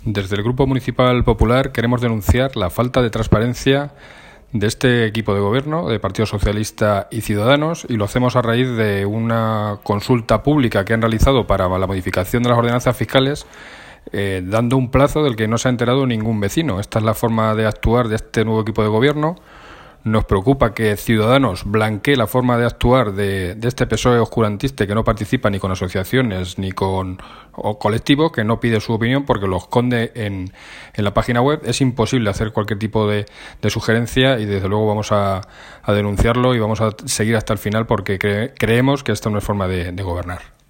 Desde el Grupo Municipal Popular queremos denunciar la falta de transparencia de este equipo de gobierno, de Partido Socialista y Ciudadanos, y lo hacemos a raíz de una consulta pública que han realizado para la modificación de las ordenanzas fiscales, dando un plazo del que no se ha enterado ningún vecino. Esta es la forma de actuar de este nuevo equipo de gobierno. Nos preocupa que Ciudadanos blanquee la forma de actuar de este PSOE oscurantista, que no participa ni con asociaciones ni con colectivos, que no pide su opinión porque lo esconde en la página web. Es imposible hacer cualquier tipo de sugerencia y desde luego vamos a denunciarlo y vamos a seguir hasta el final porque creemos que esta no es forma de gobernar.